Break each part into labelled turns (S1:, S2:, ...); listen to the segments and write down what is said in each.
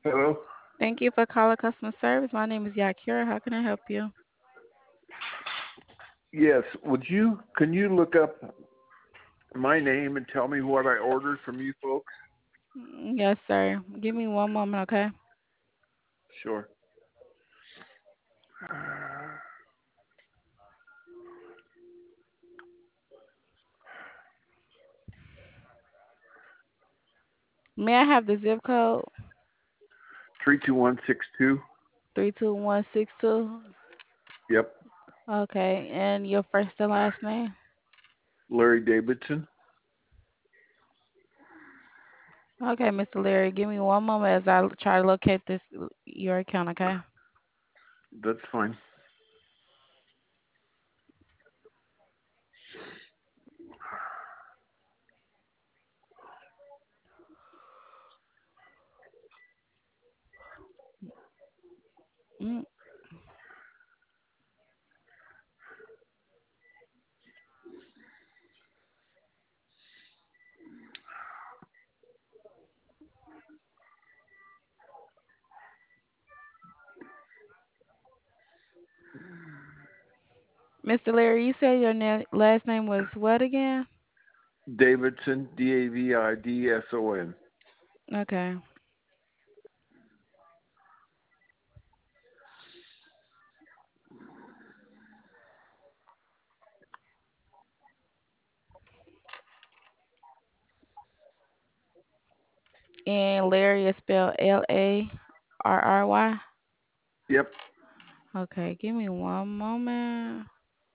S1: Hello?
S2: Thank you for calling customer service. My name is Yakira. How can I help you?
S1: Yes, can you look up my name and tell me what I ordered from you folks?
S2: Yes, sir. Give me one moment, okay?
S1: Sure.
S2: May I have the zip code?
S1: 32162.
S2: 32162.
S1: Yep.
S2: Okay, and your first and last name?
S1: Larry Davidson.
S2: Okay, Mr. Larry, give me one moment as I try to locate this your account, okay?
S1: That's fine.
S2: Mm. Mr. Larry, you said your last name was what again?
S1: Davidson, Davidson.
S2: Okay. And Larry is spelled Larry.
S1: Yep.
S2: Okay, give me one moment.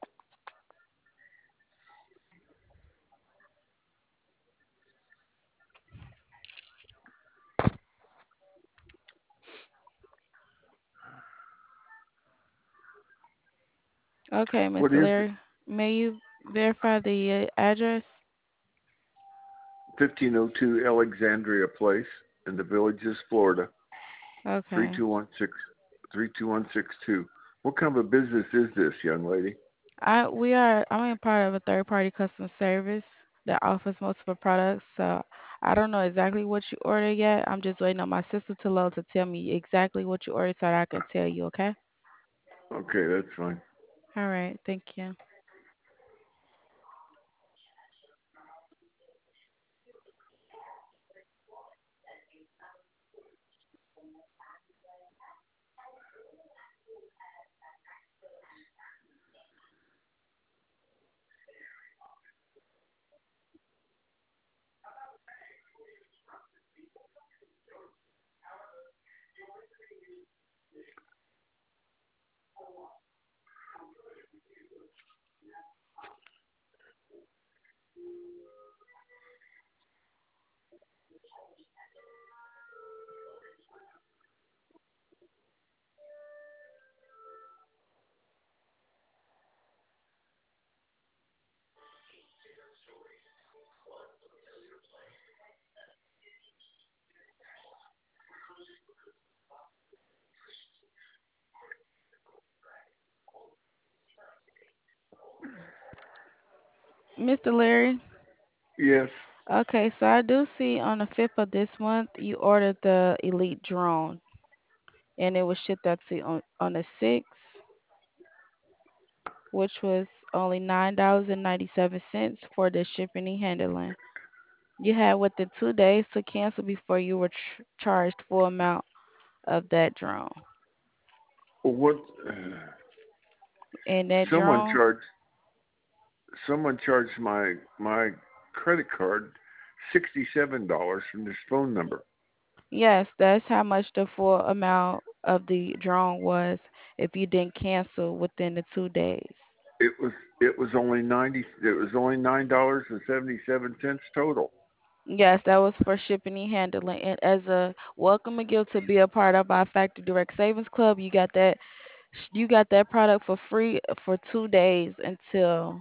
S2: Okay,
S1: What
S2: Mr.
S1: is it?
S2: Larry, may you verify the address?
S1: 1502 Alexandria Place in the Villages, Florida.
S2: Okay.
S1: 3216 32162. What kind of a business is this, young lady?
S2: I'm a part of a third party customer service that offers multiple products. So I don't know exactly what you ordered yet. I'm just waiting on my sister to load to tell me exactly what you ordered so that I can tell you, okay?
S1: Okay, that's fine.
S2: All right, thank you. Mr. Larry,
S1: Yes.
S2: okay, so I do see on the 5th of this month you ordered the Elite drone and it was shipped out to you on the 6th, which was only $9.97 for the shipping and handling. You had within 2 days to cancel before you were charged full amount of that drone.
S1: What?
S2: And that
S1: Someone
S2: drone,
S1: charged. Someone charged my credit card $67 from this phone number.
S2: yes, that's how much the full amount of the drone was if you didn't cancel within the 2 days.
S1: It was only $9.77 total.
S2: Yes, that was for shipping and handling. And as a welcome gift to be a part of our Factory Direct Savings Club, you got that product for free for 2 days until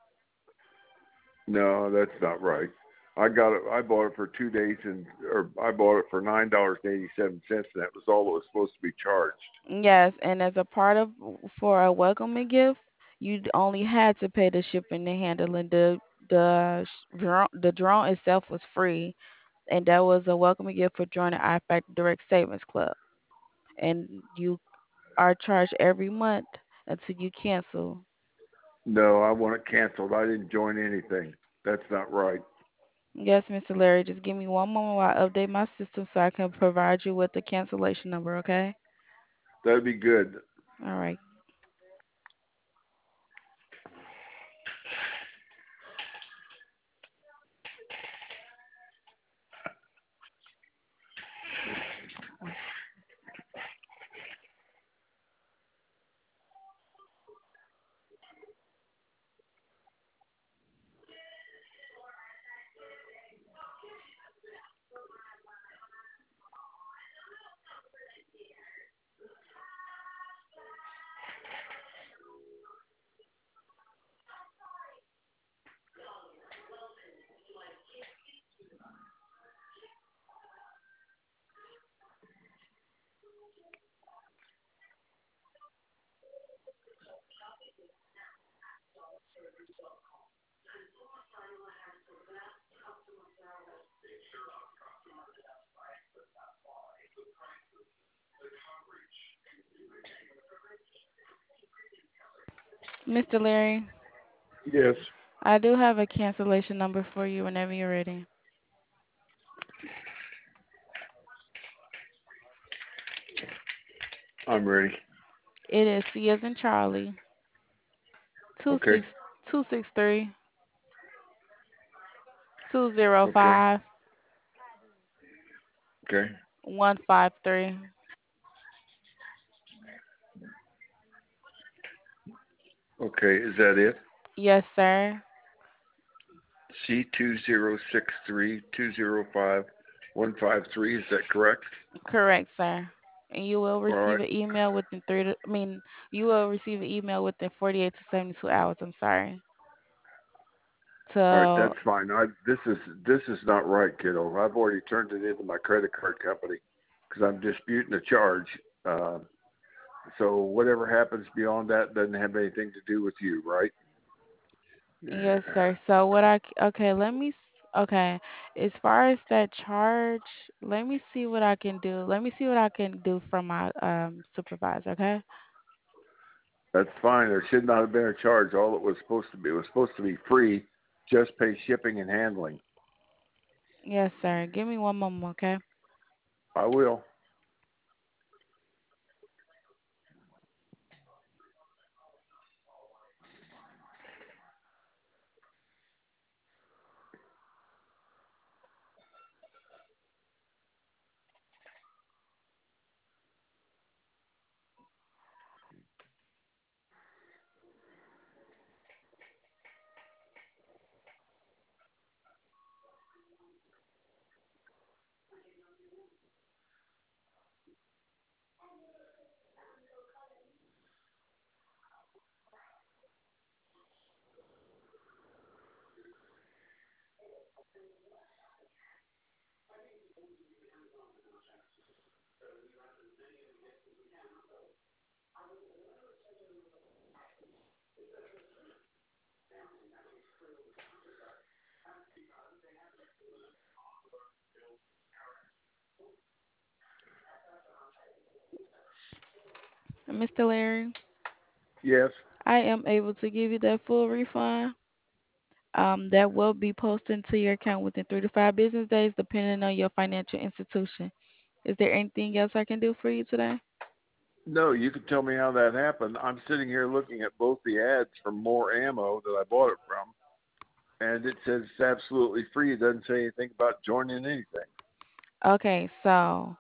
S1: No, that's not right. I got it. I bought it for 2 days, or I bought it for $9.87, and that was all it was supposed to be charged.
S2: yes, and as a part of for a welcoming gift, you only had to pay the shipping and handling. The drone itself was free. and that was a welcome gift for joining iFactor Direct Savings Club. And you are charged every month until you cancel.
S1: No, I want it canceled. I didn't join anything. That's not right.
S2: Yes, Mr. Larry, just give me one moment while I update my system so I can provide you with the cancellation number, okay?
S1: That'd be good.
S2: All right. Mr. Larry,
S1: Yes,
S2: I do have a cancellation number for you whenever you're ready.
S1: I'm ready.
S2: It is C as in Charlie, two
S1: Okay.
S2: six 263 205
S1: Okay. Okay.
S2: 153.
S1: Okay. Is that it?
S2: Yes, sir.
S1: C2063205153. Is that correct?
S2: Correct, sir. And you will
S1: All
S2: receive
S1: right.
S2: an email within you will receive an email within 48 to 72 hours. I'm sorry.
S1: All right.
S2: So,
S1: That's fine. This is not right, kiddo. I've already turned it into my credit card company because I'm disputing a charge. Uh, so whatever happens beyond that doesn't have anything to do with you, right?
S2: yes, sir. So okay, okay, as far as that charge, let me see what I can do. Let me see what I can do from my supervisor, okay?
S1: That's fine. There should not have been a charge. All it was supposed to be, it was supposed to be free. Just pay shipping and handling.
S2: Yes, sir. Give me one moment, okay?
S1: I will.
S2: Mr. Larry,
S1: Yes.
S2: I am able to give you that full refund. That will be posted into your account within 3 to 5 business days, depending on your financial institution. Is there anything else I can do for you today?
S1: No, you can tell me how that happened. I'm sitting here looking at both the ads for more ammo that I bought it from, and it says it's absolutely free. It doesn't say anything about joining anything.
S2: Okay, so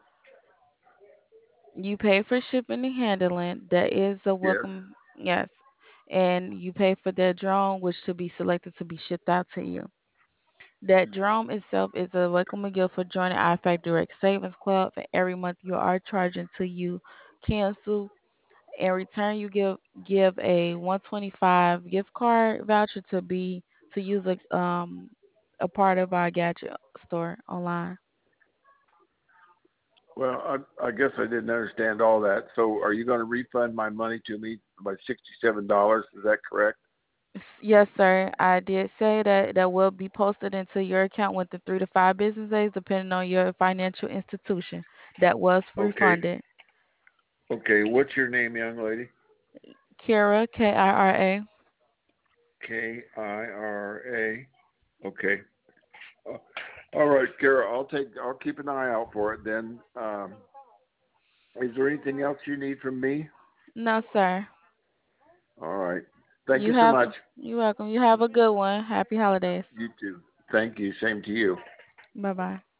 S2: you pay for shipping and handling. That is a
S1: Yes.
S2: welcome, yes. And you pay for that drone, which should be selected to be shipped out to you. That drone itself is a welcome gift for joining iFact Direct Savings Club. And every month you are charged until you cancel. In return, you give a 125 gift card voucher to use a part of our gadget store online.
S1: Well, I guess I didn't understand all that. So, are you going to refund my money to me, my $67? Is that correct?
S2: Yes, sir. I did say that that will be posted into your account within 3 to 5 business days, depending on your financial institution. That was
S1: Okay.
S2: refunded.
S1: Okay. What's your name, young lady?
S2: Kira, Kira.
S1: Kira. Okay. Uh, all right, Kara. I'll keep an eye out for it then. Is there anything else you need from me?
S2: No, sir.
S1: All right. Thank you so much.
S2: You're welcome. You have a good one. Happy holidays.
S1: You too. Thank you. Same to you.
S2: Bye bye.